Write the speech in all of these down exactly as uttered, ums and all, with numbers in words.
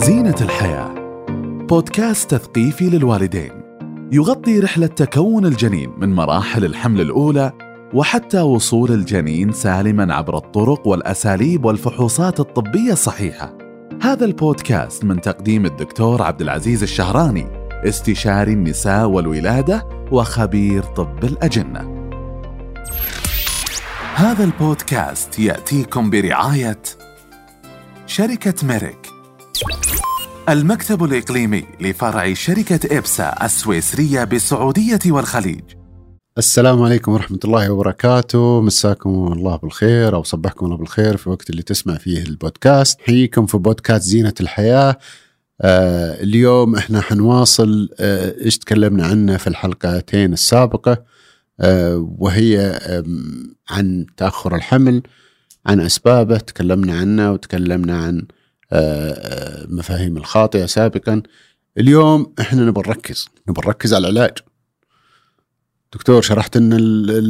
زينة الحياة بودكاست تثقيفي للوالدين يغطي رحلة تكون الجنين من مراحل الحمل الأولى وحتى وصول الجنين سالماً عبر الطرق والأساليب والفحوصات الطبية الصحيحة. هذا البودكاست من تقديم الدكتور عبد العزيز الشهراني، استشاري النساء والولادة وخبير طب الأجنة. هذا البودكاست يأتيكم برعاية شركة ميريك، المكتب الإقليمي لفرع شركة إبسا السويسرية بالسعودية والخليج. السلام عليكم ورحمة الله وبركاته، مساكم الله بالخير أو صبحكم الله بالخير في وقت اللي تسمع فيه البودكاست. حييكم في بودكاست زينة الحياة. آه اليوم احنا حنواصل آه ايش تكلمنا عنه في الحلقتين السابقة، آه وهي آه عن تأخر الحمل، عن أسبابه تكلمنا عنه، وتكلمنا عن آه مفاهيم الخاطئة سابقا. اليوم احنا نبغى نركز نبغى نركز على العلاج. دكتور شرحت ان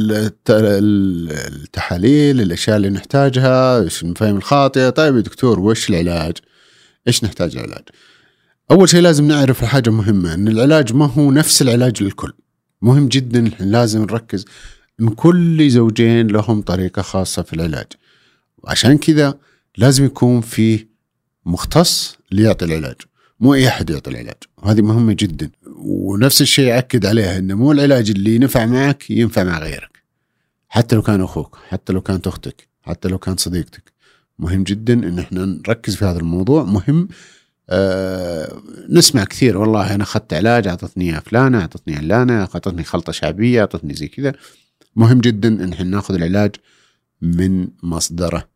التحاليل الاشياء اللي نحتاجها، ايش المفاهيم الخاطئة. طيب يا دكتور وش العلاج؟ ايش نحتاج العلاج؟ اول شيء لازم نعرف حاجة مهمة، ان العلاج ما هو نفس العلاج للكل. مهم جدا لازم نركز ان كل زوجين لهم طريقة خاصة في العلاج، وعشان كذا لازم يكون في مختص ليعطي العلاج، مو أي أحد يعطي العلاج، وهذه مهمة جدا. ونفس الشيء أكد عليها، إنه مو العلاج اللي ينفع معك ينفع مع غيرك، حتى لو كان أخوك، حتى لو كانت أختك، حتى لو كانت صديقتك. مهم جدا إن إحنا نركز في هذا الموضوع. مهم آه نسمع كثير، والله أنا أخذت علاج أعطتني فلانة، أعطتني علانة، أعطتني خلطة شعبية، أعطتني زي كذا. مهم جدا إن إحنا نأخذ العلاج من مصدره،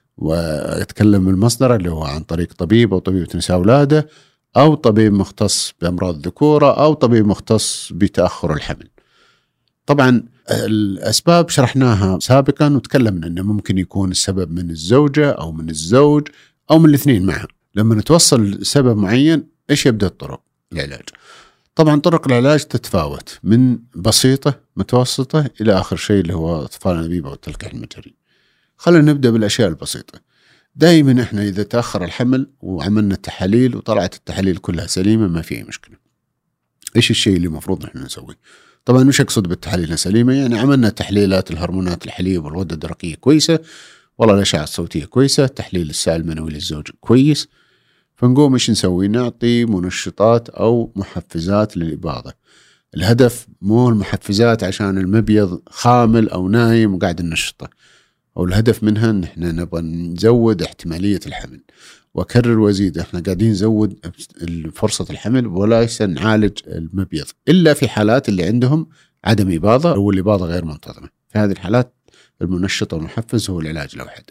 وأتكلم من المصدر اللي هو عن طريق طبيب أو طبيبة نساء ولاده، أو طبيب مختص بأمراض الذكورة، أو طبيب مختص بتأخر الحمل. طبعا الأسباب شرحناها سابقا، وتكلمنا أنه ممكن يكون السبب من الزوجة أو من الزوج أو من الاثنين معا. لما نتوصل لسبب معين، إيش يبدأ الطرق العلاج؟ طبعا طرق العلاج تتفاوت من بسيطة متوسطة إلى آخر شيء اللي هو أطفال الأنابيب أو التلقيح المجهري. خلينا نبدأ بالأشياء البسيطة. دائما إحنا إذا تأخر الحمل وعملنا التحاليل وطلعت التحاليل كلها سليمة، ما في أي مشكلة. إيش الشيء اللي مفروض إحنا نسويه؟ طبعا مش أقصد بالتحاليل سليمة يعني عملنا تحليلات الهرمونات، الحليب والغدة الدرقية كويسة، والله الأشعة الصوتية كويسة، تحليل السائل المنوي للزوج كويس، فنقوم إيش نسوي؟ نعطي منشطات أو محفزات للإباضة. الهدف مو المحفزات عشان المبيض خامل أو نايم وقاعد ننشطه، أو الهدف منها إن إحنا نبغى نزود احتمالية الحمل. وأكرر وأزيد، إحنا قاعدين نزود فرصة الحمل وليس نعالج المبيض، إلا في حالات اللي عندهم عدم إباضة أو الإباضة غير منتظمة. في هذه الحالات المنشط والمحفز هو العلاج لوحده.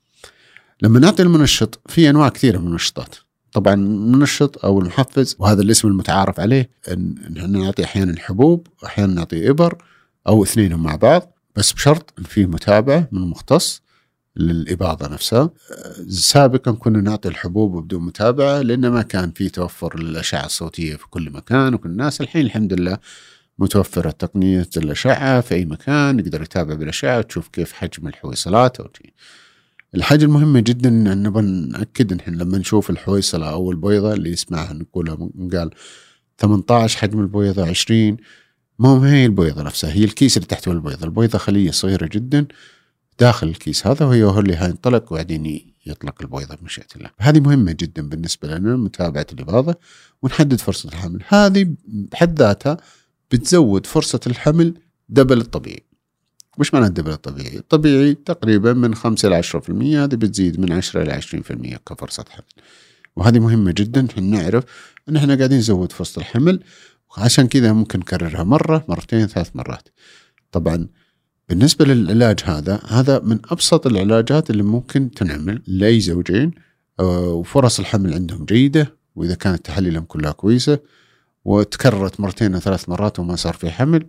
لما نعطي المنشط، في أنواع كثيرة من المنشطات. طبعا المنشط أو المحفز، وهذا الاسم المتعارف عليه، إن إحنا نعطي أحيانا حبوب وأحيانا نعطي إبر أو اثنينهم مع بعض، بس بشرط إن فيه متابعة من مختص للإباضة نفسها. سابقا كنا نعطي الحبوب بدون متابعة، لأن ما كان فيه توفر الأشعة الصوتية في كل مكان وكل الناس. الحين الحمد لله متوفرة تقنية الأشعة في أي مكان، نقدر نتابع بالأشعة وتشوف كيف حجم الحويصلات أو شيء. الحاجة المهمة جدا أن نبغى نأكد إن لما نشوف الحويصلة أو البيضة اللي يسمعها نقولها، قال ثمانية عشر حجم البيضة، عشرين، ما هي البيضة نفسها، هي الكيس اللي تحت البيضة. البيضة خلية صغيرة جدا داخل الكيس هذا، وهي هو اللي هينطلق وبعدين يطلق البيضة بمشيئة الله. هذه مهمة جدا بالنسبة لنا، متابعة الإباضة ونحدد فرصة الحمل. هذه بحد ذاتها بتزود فرصة الحمل دبل الطبيعي. وش معنى الدبل الطبيعي؟ الطبيعي تقريبا من خمسة إلى عشرة في المية، هذه بتزيد من عشرة إلى عشرين في المية كفرصة حمل. وهذه مهمة جدا، نعرف أن احنا قاعدين نزود فرصة الحمل، عشان كذا ممكن نكررها مرة مرتين ثلاث مرات. طبعا بالنسبة للعلاج هذا هذا من أبسط العلاجات اللي ممكن تنعمل لأي زوجين، وفرص الحمل عندهم جيدة، وإذا كانت تحاليلهم كلها كويسة وتكررت مرتين ثلاث مرات وما صار في حمل،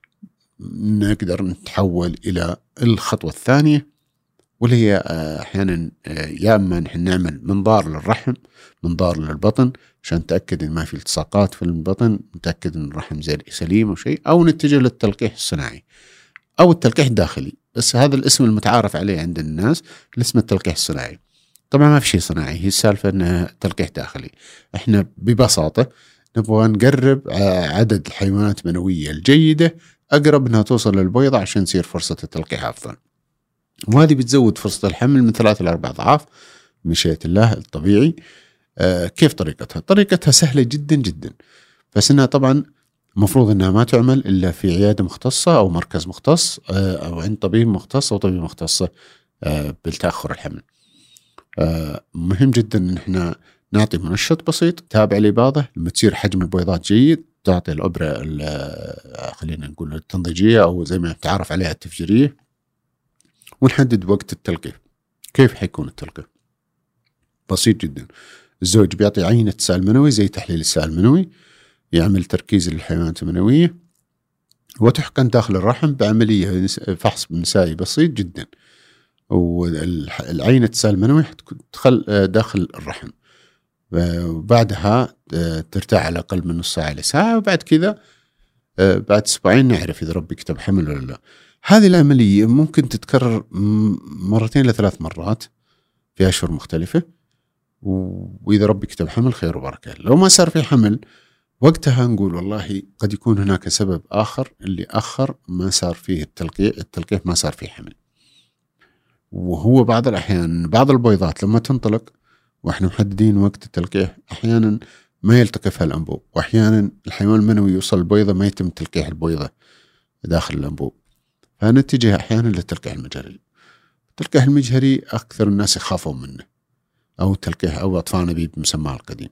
نقدر نتحول إلى الخطوة الثانية، واللي هي أحيانا يا أما نحن نعمل منظار للرحم، منظار للبطن، عشان نتأكد إن ما في التصاقات في البطن، نتأكد إن الرحم زي سليم أو شيء، أو نتجه للتلقيح الصناعي أو التلقيح الداخلي. بس هذا الاسم المتعارف عليه عند الناس، الاسم التلقيح الصناعي. طبعا ما في شيء صناعي، هي السالفة أنها تلقيح داخلي. إحنا ببساطة نبغى نقرب عدد الحيوانات المنوية الجيدة أقرب أنها توصل للبيضة عشان يصير فرصة التلقيح أفضل، وهذه بتزود فرصة الحمل من ثلاثة إلى أربع أضعاف بمشيئة الله الطبيعي. آه كيف طريقتها؟ طريقتها سهلة جدا جدا، بس إنها طبعا مفروض إنها ما تعمل إلا في عيادة مختصة أو مركز مختص آه أو عند طبيب مختص أو طبيب مختصة آه بالتأخر الحمل. آه مهم جدا إن إحنا نعطي منشط بسيط تابع الإباضة. لما تصير حجم البيضات جيد تعطي الأبرة خلينا نقول التنضيجية أو زي ما تعرف عليها التفجيرية، ونحدد وقت التلقيح. كيف حيكون التلقيح؟ بسيط جدا. الزوج بيعطي عينة سائل منوي زي تحليل السائل المنوي، يعمل تركيز للحيوانات المنوية وتحقن داخل الرحم بعملية فحص نسائي بسيط جدا، والعينة السائل المنوي تدخل داخل الرحم، وبعدها ترتاح على أقل من نص ساعة إلى ساعة، وبعد كذا بعد أسبوعين نعرف إذا ربي كتب حمل ولا لا. هذه العملية ممكن تتكرر مرتين لثلاث مرات في أشهر مختلفة، وإذا ربي كتب حمل خير وبركة. لو ما صار في حمل وقتها نقول والله قد يكون هناك سبب آخر اللي أخر ما صار فيه التلقيح التلقيح ما صار فيه حمل. وهو بعض الأحيان بعض البيضات لما تنطلق وإحنا محددين وقت التلقيح أحيانا ما يلتقفها الأنبوب، وأحيانا الحيوان المنوي يوصل البيضة ما يتم تلقيح البيضة داخل الأنبوب، فنتجه أحيانا للتلقيح المجهري. التلقيح المجهري أكثر الناس يخافون منه، أو تلقيح أو أطفال نبيب بمسماه القديم.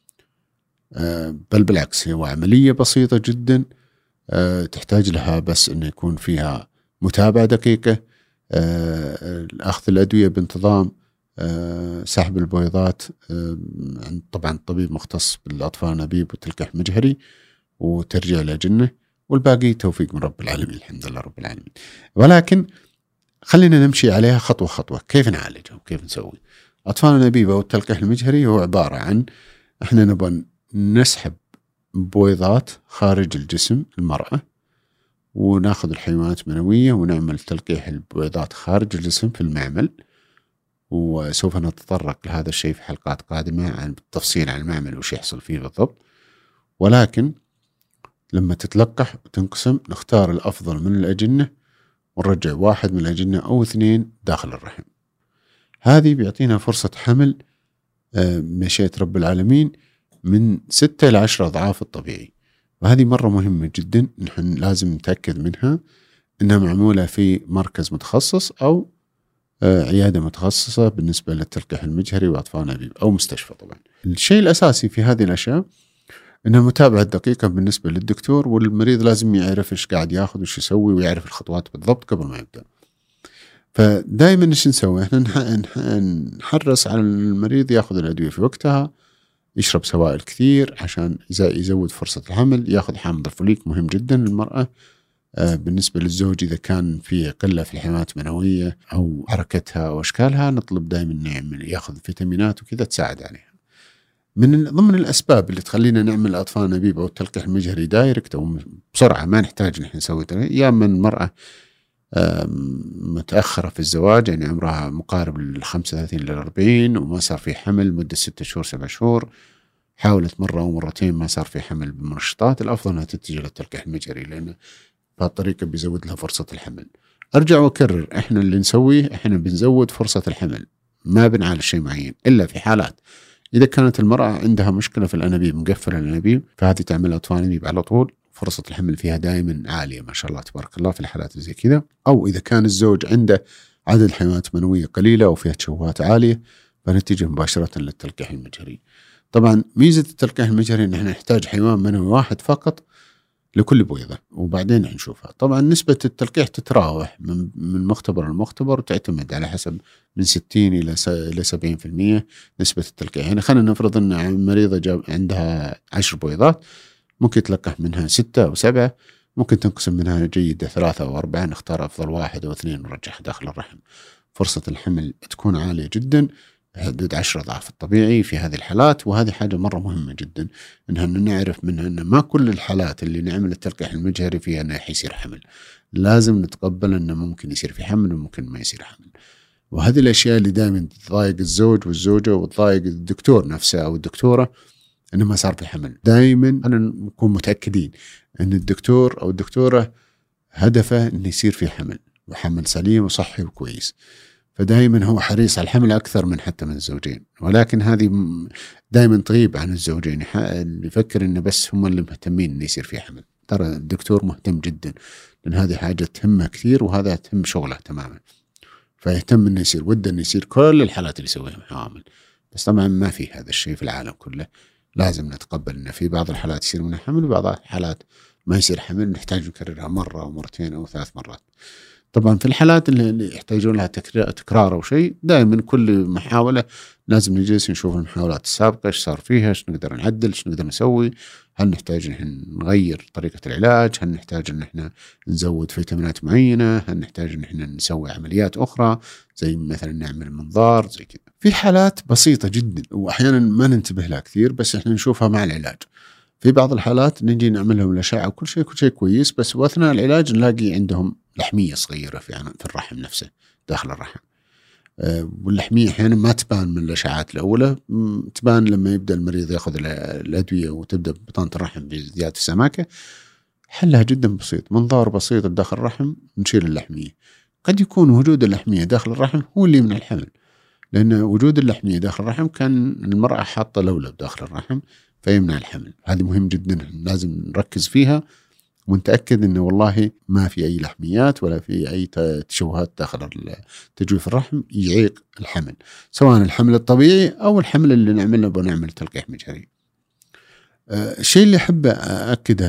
أه بل بالعكس هو عملية بسيطة جدا، أه تحتاج لها بس أن يكون فيها متابعة دقيقة، أه أخذ الأدوية بانتظام، أه سحب البيضات أه طبعا طبيب مختص بالأطفال النبيب وتلقيح مجهري، وترجع لجنة، والباقي توفيق من رب العالمين الحمد لله رب العالمين. ولكن خلينا نمشي عليها خطوة خطوة. كيف نعالجها وكيف نسوي؟ أطفال النبيبة والتلقيح المجهري هو عبارة عن إحنا نبغى نسحب بويضات خارج الجسم المرأة، وناخذ الحيوانات المنوية ونعمل تلقيح البويضات خارج الجسم في المعمل، وسوف نتطرق لهذا الشيء في حلقات قادمة عن التفصيل عن المعمل وش يحصل فيه بالضبط. ولكن لما تتلقح وتنقسم نختار الأفضل من الأجنة ونرجع واحد من الأجنة أو اثنين داخل الرحم. هذه بيعطينا فرصة حمل مشيئة رب العالمين من ستة إلى عشرة أضعاف الطبيعي، وهذه مرة مهمة جدا نحن لازم نتأكد منها إنها معمولة في مركز متخصص أو عيادة متخصصة بالنسبة للتلقيح المجهري وأطفال نبيب أو مستشفى. طبعا الشيء الأساسي في هذه الأشياء إنها متابعة دقيقة بالنسبة للدكتور، والمريض لازم يعرف إيش قاعد ياخذ وإيش يسوي ويعرف الخطوات بالضبط قبل ما يبدأ. فدائما إيش نسوي؟ إحنا نحرص على المريض ياخذ الأدوية في وقتها، يشرب سوائل كثير عشان يزود فرصة الحمل، ياخذ حامض الفوليك مهم جدا للمرأة. آه بالنسبة للزوج إذا كان في قلة في الحيوانات المنوية أو حركتها أو أشكالها نطلب دائما نعمل ياخذ فيتامينات وكذا تساعد عليها. من ضمن الأسباب اللي تخلينا نعمل أطفال نبيب أو التلقيح المجهري دايركت أو بسرعة ما نحتاج نحن نسوي، يا من المرأة متأخرة في الزواج يعني عمرها مقارب للخمسة وثلاثين إلى الأربعين وما صار في حمل مدة ستة شهور سبع شهور، حاولت مرة أو مرتين ما صار في حمل بالمنشطات، الأفضل أنها تتجه للتلقيح المجهري لأن بهالطريقة بيزود لها فرصة الحمل. أرجع وأكرر إحنا اللي نسويه إحنا بنزود فرصة الحمل، ما بنعالج شيء معين إلا في حالات إذا كانت المرأة عندها مشكلة في الأنابيب مقفلة الأنابيب فهذه تعمل أطفال نبيب على طول، فرصة الحمل فيها دائما عالية ما شاء الله تبارك الله في الحالات زي كذا. أو إذا كان الزوج عنده عدد حيوانات منوية قليلة أو فيها تشوهات عالية فنتيجة مباشرة للتلقيح المجهري. طبعا ميزة التلقيح المجهري إن احنا نحتاج حيوان منوي واحد فقط لكل بويضة وبعدين نشوفها. طبعا نسبة التلقيح تتراوح من من مختبر لمختبر وتعتمد على حسب من ستين إلى إلى سبعين في المية نسبة التلقيح. يعني خلينا نفرض أن مريضة جاب عندها عشر بويضات ممكن تلقح منها ستة أو سبعة، ممكن تنقسم منها جيدة ثلاثة أو أربعة، نختار أفضل واحد أو اثنين ونرجعها داخل الرحم. فرصة الحمل تكون عالية جدا حدود عشرة أضعاف الطبيعي في هذه الحالات، وهذه حاجة مرة مهمة جدا إنها نعرف منها أن ما كل الحالات اللي نعمل التلقيح المجهري فيها أنه حيصير حمل، لازم نتقبل أنه ممكن يصير في حمل وممكن ما يصير حمل. وهذه الأشياء اللي دائما تضايق الزوج والزوجة وتضايق الدكتور نفسه أو الدكتورة إنه ما صار في حمل. دائما أنا نكون متأكدين إن الدكتور أو الدكتورة هدفه إنه يصير في حمل وحمل سليم وصحي وكويس، فدائما هو حريص على الحمل أكثر من حتى من الزوجين. ولكن هذه دائما تغيب عن الزوجين اللي يفكر إنه بس هم اللي مهتمين إنه يصير في حمل. ترى الدكتور مهتم جدا، لأن هذه حاجة تهمه كثير وهذا تهم شغله تماما، فيهتم إنه يصير، وده إنه يصير كل الحالات اللي يسويها حامل. بس طبعا ما في هذا الشيء في العالم كله، لازم نتقبل إنه في بعض الحالات يصير منها حمل وبعض الحالات ما يصير حمل، نحتاج نكررها مرة أو مرتين أو ثلاث مرات. طبعا في الحالات اللي يحتاجون لها تكرار أو شيء، دائما كل محاولة لازم نجلس نشوف المحاولات السابقة إيش صار فيها، إيش نقدر نعدل، إيش نقدر نسوي، هل نحتاج إن نغير طريقة العلاج، هل نحتاج إن إحنا نزود فيتامينات معينة، هل نحتاج إن إحنا نسوي عمليات أخرى زي مثلا نعمل منظار زي كذا. في حالات بسيطة جدا وأحيانا ما ننتبه لها كثير بس إحنا نشوفها مع العلاج. في بعض الحالات نجي نعمل لهم الأشعة وكل شيء كل شيء كويس، بس وأثناء العلاج نلاقي عندهم لحمية صغيرة في في الرحم نفسه داخل الرحم. أه واللحمية أحيانا ما تبان من الأشعات الأولى، تبان لما يبدأ المريض يأخذ الأدوية وتبدأ بطانة الرحم بزيادة السماكة. حلها جدا بسيط، منظار بسيط داخل الرحم نشيل اللحمية. قد يكون وجود اللحمية داخل الرحم هو اللي من الحمل، لأن وجود اللحمية داخل الرحم كان المرأة حاطة لولب داخل الرحم فيمنع الحمل. هذه مهم جدا، لازم نركز فيها ونتأكد إنه والله ما في أي لحميات ولا في أي تشوهات داخل تجويف الرحم يعيق الحمل، سواء الحمل الطبيعي أو الحمل اللي نعمله بنعمل تلقيح مجهري. أه الشيء اللي أحب أأكده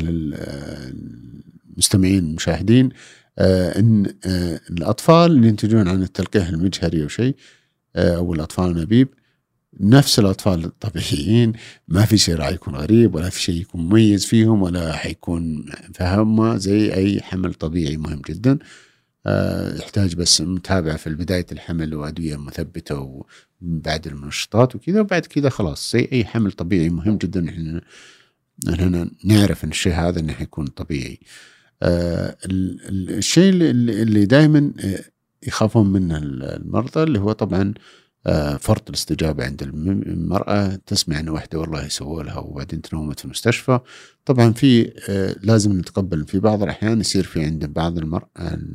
للمستمعين المشاهدين أه إن أه الأطفال اللي ينتجون عن التلقيح المجهري أو شيء أه أو الأطفال النبيب نفس الأطفال الطبيعيين، ما في شيء راح يكون غريب ولا في شيء يكون مميز فيهم ولا حيكون فهم زي أي حمل طبيعي. مهم جدا أه يحتاج بس متابعة في بداية الحمل وأدوية مثبتة وبعد المنشطات وكذا، وبعد كذا خلاص زي أي حمل طبيعي. مهم جدا إحنا إحنا نعرف إن الشيء هذا إنه حيكون طبيعي. أه الشيء اللي, اللي دائما يخافون منه المرضى اللي هو طبعا فرط الاستجابة عند المرأة، تسمع أن واحدة والله يسووا لها وبعدين تنومت في المستشفى. طبعا في لازم نتقبل في بعض الأحيان يصير في عند بعض المرأة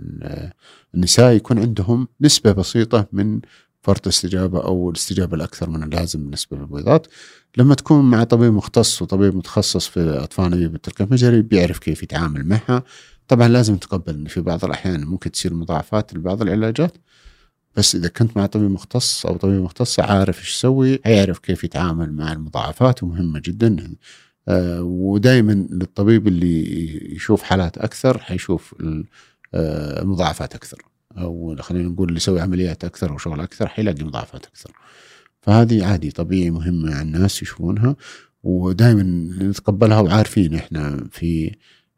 النساء يكون عندهم نسبة بسيطة من فرط استجابة أو الاستجابة الأكثر من اللازم بالنسبة للبويضات. لما تكون مع طبيب مختص وطبيب متخصص في أطفال نبيب التلقيح المجهري بيعرف كيف يتعامل معها. طبعا لازم نتقبل أن في بعض الأحيان ممكن تصير مضاعفات لبعض العلاجات، بس إذا كنت مع طبيب مختص أو طبيب مختص عارف إيش يسوي، هيعرف كيف يتعامل مع المضاعفات، ومهمة جدا. آه ودائما للطبيب اللي يشوف حالات أكثر حيشوف المضاعفات أكثر، أو خلينا نقول اللي يسوي عمليات أكثر أو شغل أكثر حيلاقي مضاعفات أكثر. فهذه عادي طبيعي مهمة عن الناس يشوفونها، ودائما نتقبلها وعارفين إحنا في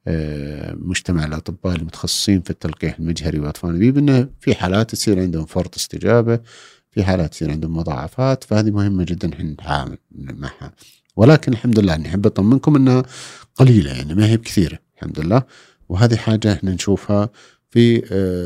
مجتمع الأطباء المتخصصين في التلقيح المجهري وأطفال نبيب إنه في حالات تصير عندهم فرط استجابة، في حالات تصير عندهم مضاعفات، فهذه مهمة جدا إحنا نتعامل معها. ولكن الحمد لله نحب أطمنكم إنها قليلة، يعني ما هي بكثيرة الحمد لله. وهذه حاجة إحنا نشوفها في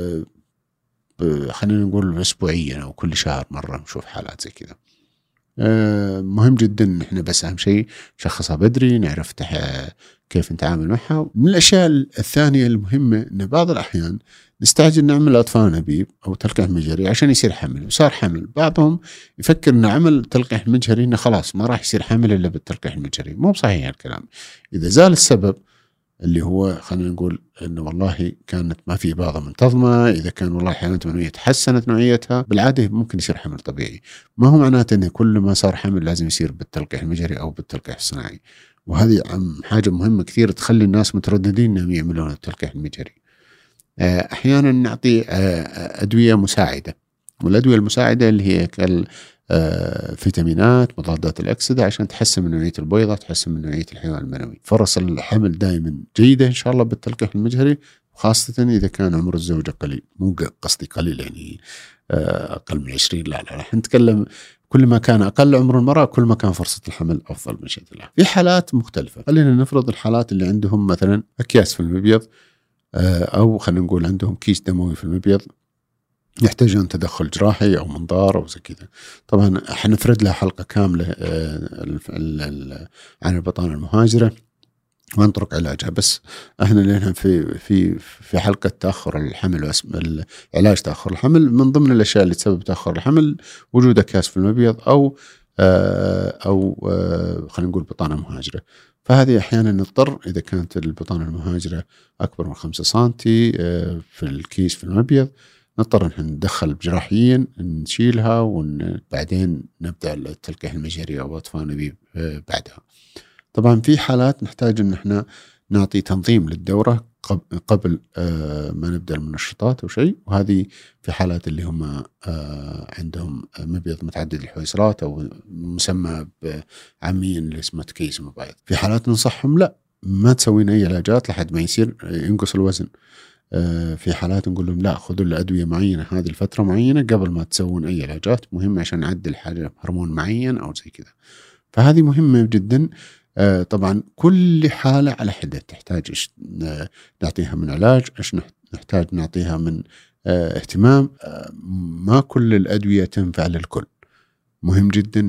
خلينا نقول أسبوعيا أو كل شهر مرة نشوف حالات زي كذا. مهم جدا إحنا بس أهم شيء نشخصها بدري، نعرف كيف نتعامل معها. من الأشياء الثانية المهمة إن بعض الأحيان نستعجل نعمل أطفال نبيب أو تلقيح مجهري عشان يصير حمل، وصار حمل. بعضهم يفكر إن عمل تلقيح مجهري إنه خلاص ما راح يصير حمل إلا بالتلقيح المجهري. مو صحيح الكلام. إذا زال السبب اللي هو خلينا نقول إنه والله كانت ما في إباضة منتظمة، إذا كان والله حيوانات منوية تحسنت نوعيتها، بالعادة ممكن يصير حمل طبيعي. ما هو معناته إنه كل ما صار حمل لازم يصير بالتلقيح المجهري أو بالتلقيح الصناعي. وهذه حاجة مهمة كثير تخلي الناس مترددين إنهم يعملون التلقيح المجهري. أحيانا نعطي أدوية مساعدة، والأدوية المساعدة اللي هي كالفيتامينات مضادات الأكسدة عشان تحسن من نوعية البيضة، تحسن من نوعية الحيوان المنوي. فرص الحمل دائما جيدة إن شاء الله بالتلقيح المجهري، خاصة إذا كان عمر الزوجة قليل. مو قصدي قليل يعني أقل من عشرين، لا لا راح نتكلم كل ما كان أقل عمر المرأة كل ما كان فرصة الحمل أفضل من شأن الله. في حالات مختلفة، خلينا نفرض الحالات اللي عندهم مثلا أكياس في المبيض، أو خلينا نقول عندهم كيس دموي في المبيض، يحتاجون تدخل جراحي أو منظار أو زي كذا. طبعا حنفرد لها حلقة كاملة عن البطانة المهاجرة ونطرق علاجها، بس احنا لنا في في في حلقة تأخر الحمل علاج تأخر الحمل، من ضمن الأشياء اللي تسبب تأخر الحمل وجود أكياس في المبيض أو أو خلينا نقول بطانة مهاجرة. فهذه أحيانا نضطر إذا كانت البطانة المهاجرة أكبر من خمسة سنتي في الكيس في المبيض نضطر نحن ندخل جراحيا نشيلها وبعدين نبدأ التلقيح المجهري أو أطفال أنابيب بعدها. طبعا في حالات نحتاج أن احنا نعطي تنظيم للدورة قبل ما نبدأ المنشطات أو شيء، وهذه في حالات اللي هم عندهم مبيض متعدد الحويصلات أو مسمى عاميا اللي اسمه تكيس المبايض. في حالات ننصحهم لا ما تسوين أي علاجات لحد ما يصير ينقص الوزن. في حالات نقول لهم لا خذوا الأدوية معينة هذه الفترة معينة قبل ما تسوون أي علاجات مهمة عشان نعدل حاجة هرمون معين أو زي كذا. فهذه مهمة جدا. طبعا كل حالة على حدة تحتاج إيش نعطيها من علاج، إيش نحتاج نعطيها من اهتمام. ما كل الأدوية تنفع للكل. مهم جدا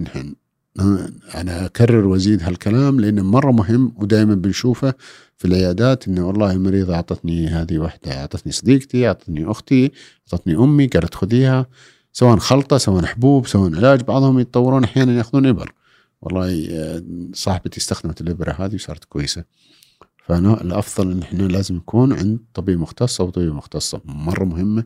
أنا أكرر وأزيد هالكلام لأنه مرة مهم ودائما بنشوفه في العيادات إنه والله المريضة أعطتني هذه واحدة، أعطتني صديقتي، أعطتني أختي، أعطتني أمي قالت خذيها، سواء خلطة سواء حبوب سواء علاج. بعضهم يتطورون أحيانا يأخذون إبر، والله صاحبتي استخدمت الإبرة هذه وصارت كويسة. فأنا الأفضل إن إحنا لازم نكون عند طبيب مختص أو طبيب مختصة، مرة مهمة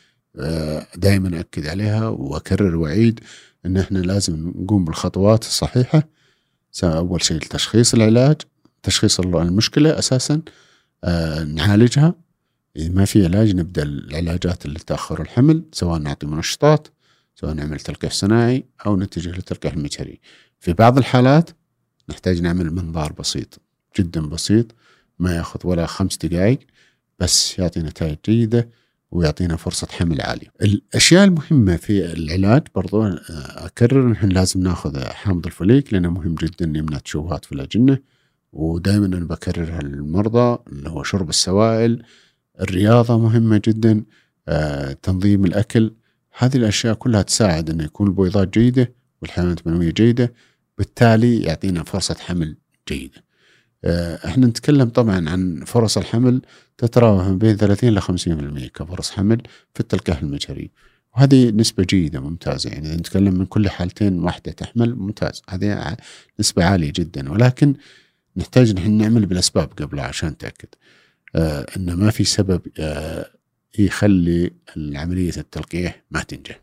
دائما أكد عليها وأكرر وأعيد إن إحنا لازم نقوم بالخطوات الصحيحة. أول شيء تشخيص العلاج، تشخيص المشكلة أساسا، آه نعالجها. إذا ما في علاج نبدأ العلاجات اللي تأخر الحمل، سواء نعطي منشطات سواء نعمل تلقيح صناعي أو نتجه للتلقيح المجهري. في بعض الحالات نحتاج نعمل منظار بسيط جدا بسيط ما يأخذ ولا خمس دقائق بس يعطي نتائج جيدة ويعطينا فرصة حمل عالية. الأشياء المهمة في العلاج برضو أكرر نحن لازم نأخذ حامض الفوليك لأنه مهم جدا يمنع تشوهات في الأجنة، ودائما أنا بكررها للمرضى اللي هو شرب السوائل، الرياضة مهمة جدا، آه، تنظيم الأكل. هذه الأشياء كلها تساعد أن يكون البويضات جيدة والحيوانات المنوية جيدة، بالتالي يعطينا فرصة حمل جيدة. آه، احنا نتكلم طبعا عن فرص الحمل تتراوح بين ثلاثين إلى خمسين بالمئة كفرص حمل في التلقيح المجهري، وهذه نسبة جيدة ممتازة. يعني إذا نتكلم من كل حالتين واحدة تحمل ممتاز، هذه نسبة عالية جدا، ولكن نحتاج نحن نعمل بالأسباب قبلها عشان نتأكد آه أن ما في سبب آه يخلي عملية التلقيح ما تنجح.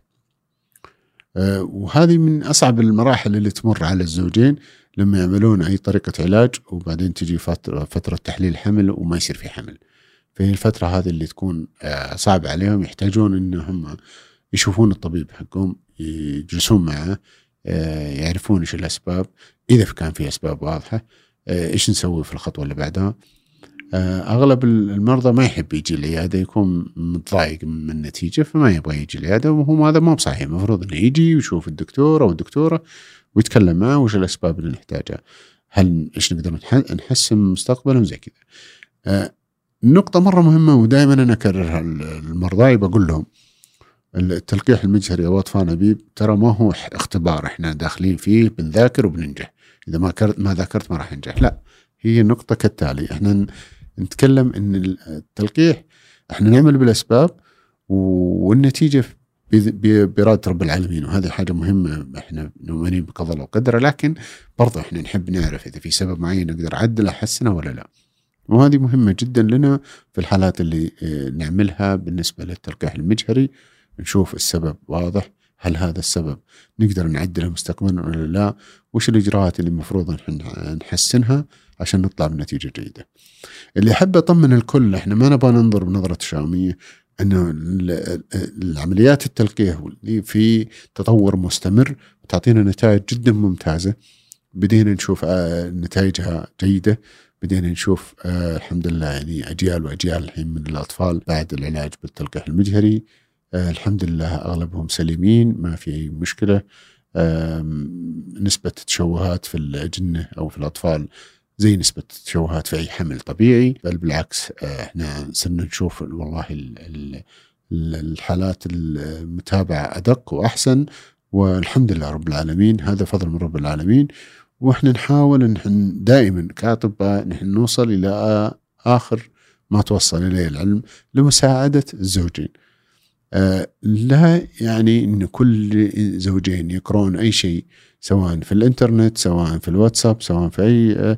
آه وهذه من أصعب المراحل اللي تمر على الزوجين لما يعملون أي طريقة علاج وبعدين تجي فترة, فترة تحليل حمل وما يصير في حمل. في الفترة هذه اللي تكون آه صعبة عليهم، يحتاجون أنهم يشوفون الطبيب حقهم، يجلسون معه، آه يعرفون إيش الأسباب، إذا كان في أسباب واضحة إيش نسوي في الخطوة اللي بعدها. أغلب المرضى ما يحب يجي العيادة، يكون متضايق من النتيجة فما يبغى يجي العيادة، وهو هذا ما بصحيح. المفروض إنه يجي ويشوف الدكتور أو الدكتورة ويتكلم معه وش الأسباب اللي نحتاجها، هل إيش نقدر نحسن مستقبلا زي كذا. النقطة مرة مهمة ودائما أنا أكررها المرضى، بقول لهم التلقيح المجهري أو أطفال أنابيب ترى ما هو اختبار إحنا داخلين فيه بنذاكر وبننجح، إذا ما كرت ما ذاكرت ما راح ننجح. لا، هي النقطة كالتالي، إحنا نتكلم إن التلقيح إحنا نعمل بالأسباب والنتيجة بإرادة رب العالمين، وهذه حاجة مهمة. إحنا نؤمنين بقضاء وقدره، لكن برضه إحنا نحب نعرف إذا في سبب معين نقدر أعدل أحسنه ولا لا، وهذه مهمة جدا لنا في الحالات اللي نعملها. بالنسبة للتلقيح المجهري نشوف السبب واضح، هل هذا السبب نقدر نعدله مستقبلا ولا لا، وش الإجراءات اللي المفروض نحسنها عشان نطلع بنتيجة جيدة. اللي أحب أطمن الكل، إحنا ما نبغى ننظر بنظرة تشاؤمية أنه العمليات التلقيح اللي في تطور مستمر وتعطينا نتائج جدا ممتازة، بدينا نشوف نتائجها جيدة، بدينا نشوف الحمد لله يعني أجيال وأجيال الحين من الأطفال بعد العلاج بالتلقيح المجهري الحمد لله أغلبهم سليمين، ما في أي مشكلة. نسبة تشوهات في الأجنة أو في الأطفال زي نسبة تشوهات في أي حمل طبيعي، بل بالعكس احنا صرنا نشوف والله الحالات المتابعة أدق وأحسن، والحمد لله رب العالمين، هذا فضل من رب العالمين. وإحنا نحاول نحن دائما كأطباء نحن نوصل إلى آخر ما توصل إليه العلم لمساعدة الزوجين. آه لا يعني أن كل زوجين يقرون أي شيء سواء في الإنترنت سواء في الواتساب سواء في أي آه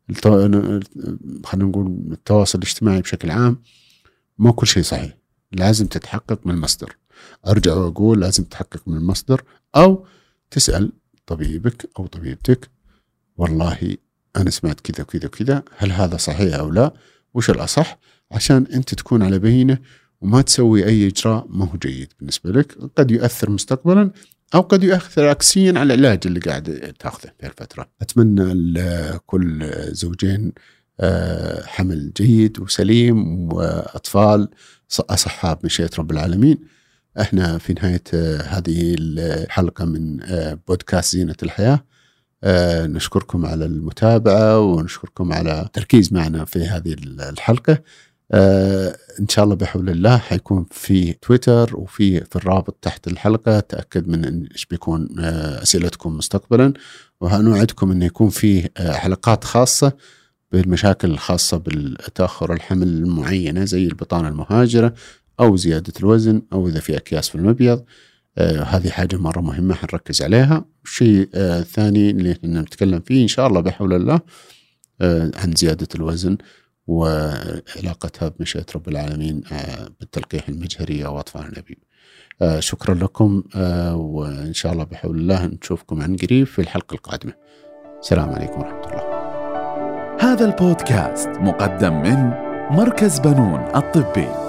خلينا نقول التواصل الاجتماعي بشكل عام، ما كل شيء صحيح، لازم تتحقق من المصدر. أرجع وأقول لازم تتحقق من المصدر، أو تسأل طبيبك أو طبيبتك، والله أنا سمعت كذا وكذا وكذا، هل هذا صحيح أو لا؟ وش الأصح؟ عشان أنت تكون على بينة وما تسوي أي إجراء ما هو جيد بالنسبة لك، قد يؤثر مستقبلا أو قد يؤثر عكسيا على العلاج اللي قاعد تأخذه في الفترة. أتمنى لكل زوجين حمل جيد وسليم وأطفال أصحاء بمشيئة رب العالمين. احنا في نهاية هذه الحلقة من بودكاست زينة الحياة نشكركم على المتابعة ونشكركم على التركيز معنا في هذه الحلقة. إن شاء الله بحول الله حيكون في تويتر وفي في الرابط تحت الحلقة، تأكد من إيش بيكون أسئلتكم مستقبلا، وهنوعدكم أن يكون في حلقات خاصة بالمشاكل الخاصة بالتأخر الحمل المعينة زي البطانة المهاجرة أو زيادة الوزن أو إذا في أكياس في المبيض. آه هذه حاجة مرة مهمة حنركز عليها. الشيء آه الثاني اللي نتكلم فيه إن شاء الله بحول الله آه عن زيادة الوزن وعلاقتها بمشيئة رب العالمين آه بالتلقيح المجهري أو أطفال الأنابيب. آه شكرا لكم آه وإن شاء الله بحول الله نشوفكم عن قريب في الحلقة القادمة. السلام عليكم ورحمة الله. هذا البودكاست مقدم من مركز بنون الطبي.